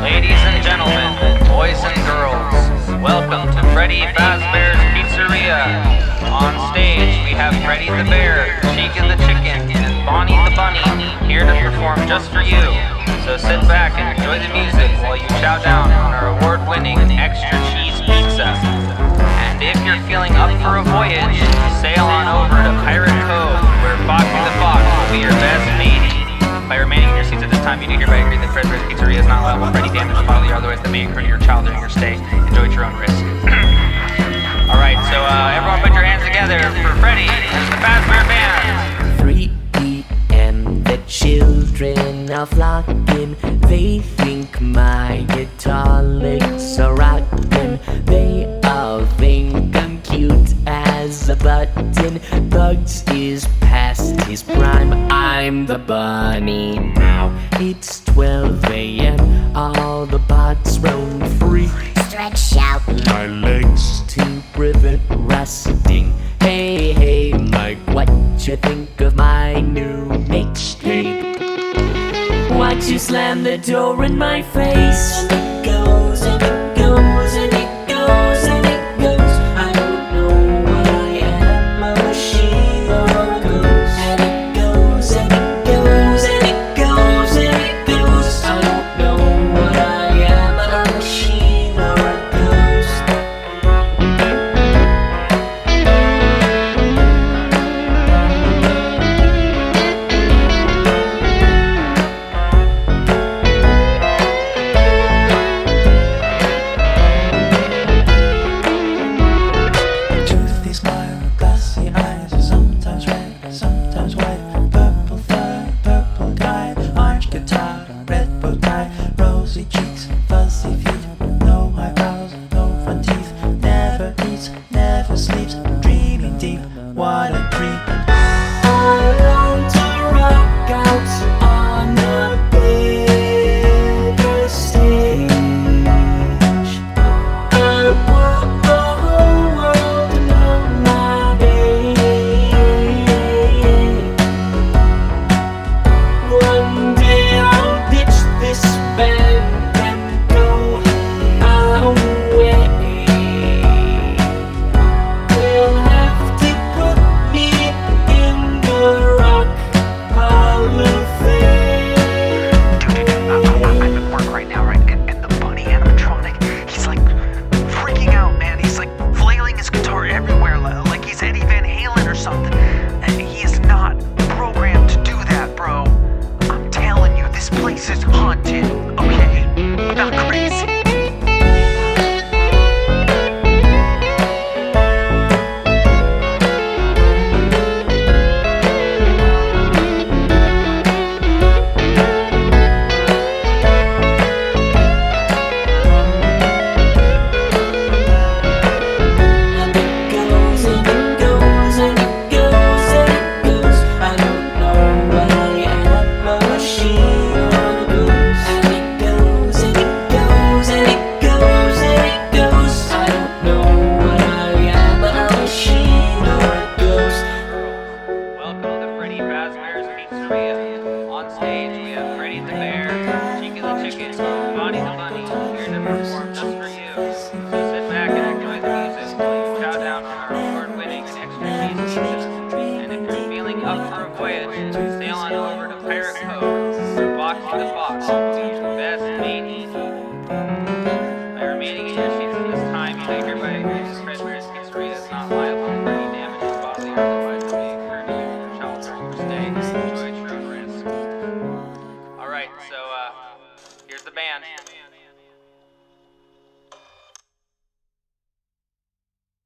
Ladies and gentlemen, boys and girls, welcome to Freddy Fazbear's Pizzeria. On stage, we have Freddy the Bear, Chica the Chicken, and Bonnie the Bunny here to perform just for you. So sit back and enjoy the music while you chow down on our award-winning extra cheese pizza. And if you're feeling up for a voyage, sail on over to Pirate Cove, where Foxy the Fox will be your best matey. By remaining in your seats at this time, you do hereby agree that Freddy's Pizzeria is not liable for any damage, bodily or otherwise that may occur to your child during your stay. Enjoy at your own risk. Alright, so everyone put your hands together for Freddy and the Fazbear Band. 3 p.m. The children are flocking. They think my guitar licks are rockin'. They all think I'm cute as a button. Bugs is past his prime. I'm the bunny now. It's 12 a.m. All the bots roam free. Stretch out my legs to prevent rusting. Hey, hey, Mike, what you think of my new mixtape? Watch you slam the door in my face. And it goes, and it goes, and it goes, and it goes. I don't know what I am, a machine or a ghost. And it goes, and it goes, and it goes, and it goes. I don't know what I am, a machine or a ghost. Tooth is smile, glassy eyes, sometimes red, sometimes white. Purple fur, purple guy, orange guitar, red bow tie. Rosy cheeks, fuzzy feet, no eyebrows, no front teeth. Never eats, never sleeps, dreaming deep, what a creep. I want to rock out on a bigger stage. I want the whole world to know my name. One day I'll ditch this band and go away. They'll have to put me in the Rock Hall of Fame. I'm at work right now, right? And the bunny animatronic, he's like freaking out, man. He's like flailing his guitar everywhere, like he's Eddie Van Halen or something. And he is not programmed to do that, bro. I'm telling you, this place is haunted, okay? I'm not crazy. And it goes, and it goes, and it goes, and it goes. I don't know what I am, a machine or a ghost. And it goes, and it goes, and it goes, and it goes. I don't know what I am, a machine or a ghost. Welcome to Freddy Fazbear's Pizzeria. On stage, we have Freddy the Bear, Chica the Chicken, Bonnie the Bunny here to perform just for you. So sit back and enjoy the music while you chow down on our award-winning and extra cheese pizza. And if you're feeling up for a voyage, sail on over to Pirate Cove, where Foxy the Fox will be your best matey. By remaining in your seats at this time, you may hereby agree that Freddy's Pizzeria is not liable for any damage, bodily or otherwise that may occur to you or your child during your stay. Enjoy at your own risk. Alright, so here's the band.